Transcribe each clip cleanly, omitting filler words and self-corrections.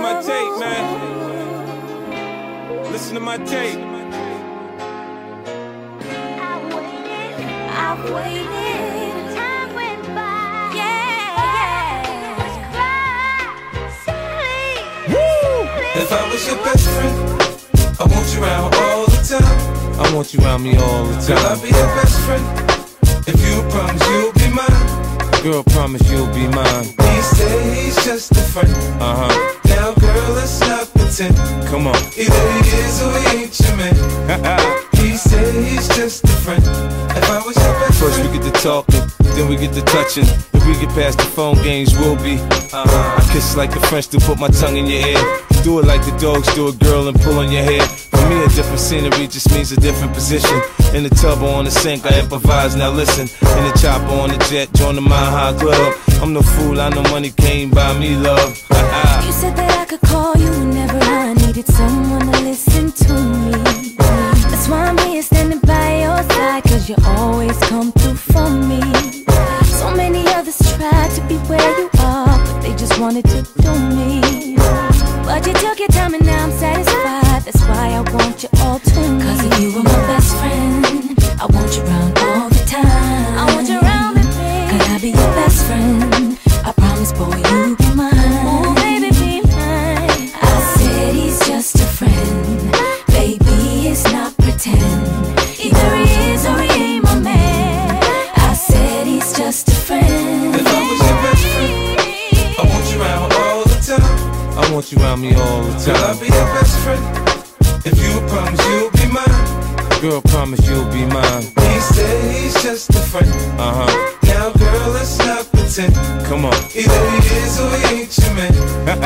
my tape, man. Listen to my tape. I've waited. Time went by. Yeah. Silly. If I was your best friend, I want you around all the time. I want you around me all the time. Girl, I'll be your best friend. If you promise you'll be mine. Girl, promise you'll be mine. He said he's just a friend. Now, girl, let's not pretend. Come on. Either he is or he ain't your man. He said he's just a friend. If I was your best First friend. we get to talking, then we get to touching. If we get past the phone games, we'll be. I kiss like the French to put my tongue in your ear. Do it like the dogs do a girl and pull on your hair. For me, a different scenery just means a different position. In the tub or on the sink, I improvise, now listen. In the chopper on the jet, join the Mile High Club. I'm no fool, I know money came by me, love. You said that I could call you whenever I needed someone to listen to me. That's why I'm here standing by your side, cause you always come through for me. So many others tried to be where you are, but they just wanted to do me. But you took your time and now I'm satisfied. That's why I want you all to me. Cause if you were my best friend, I want you around all the time. I want you around me, babe. Could I be your best friend? I promise, boy, you'll be mine. Oh, baby, be mine. I said he's just a friend. Baby, it's not pretend. Either he is or he ain't my man. I said he's just a friend. If I was your best friend, I want you around all the time. I want you around me all the Girl, I'll time. be your best friend. If you promise you'll be mine. Girl, promise you'll be mine. He said he's just a friend. Now, girl, let's not pretend. Come on. Either he is or he ain't your man.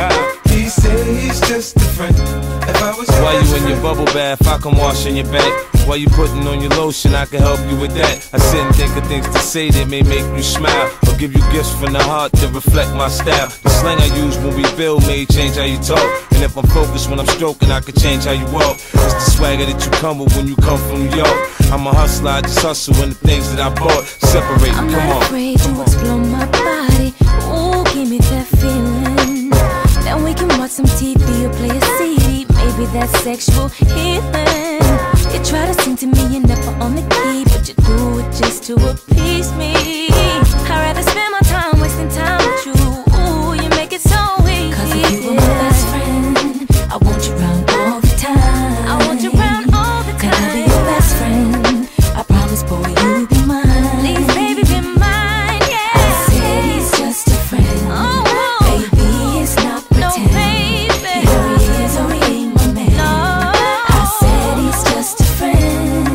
He said he's just a friend. If I was your While best you in your friend. bubble bath, I can wash on your back. While you putting on your lotion, I can help you with that. I sit and think of things to say that may make you smile, or give you gifts from the heart to reflect my style. The slang I use when we build may change how you talk, and if I'm focused when I'm stroking, I can change how you walk. It's the swagger that you come with when you come from New York. I'm a hustler, I just hustle in the things that I bought. Separate, I'm come not on. afraid to explore my body. Ooh, give me that feeling. Then we can watch some TV or play a CD. Maybe that's sexual healing. You try to sing to me, you're never on the key, but you do it just to appease me. I'd rather spend my time wasting time with you. Ooh, you make it so easy. Cause if you were my best friend, I want you around all the time. I want you around all the time. Can I be your best friend? I promise, boy, you'll be mine. Please, baby, be mine, yeah. I said he's just a friend. Oh, baby, it's not pretend. No, baby. Either he is or he ain't my man. No. I said he's just a friend.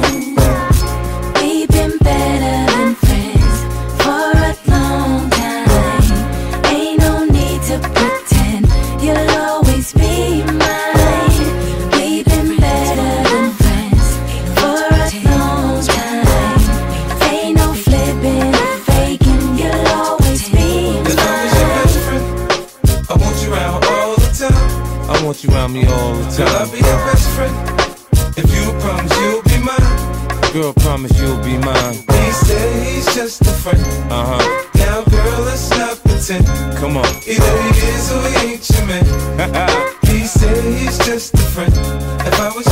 We've been better than friends for a long time. Ain't no need to pretend. You'll always be mine. We've been better than friends for a long time. Ain't no flipping, faking. You'll always be If I was your best friend, I want you around all the time. I want you around me all the Girl, I'll time. be your best friend. If you promise you'll be mine. Girl, promise you'll be mine. He said he's just a friend. Now, girl, let's not pretend. Come on. Either he is or he ain't your man. He said he's just a friend. If I was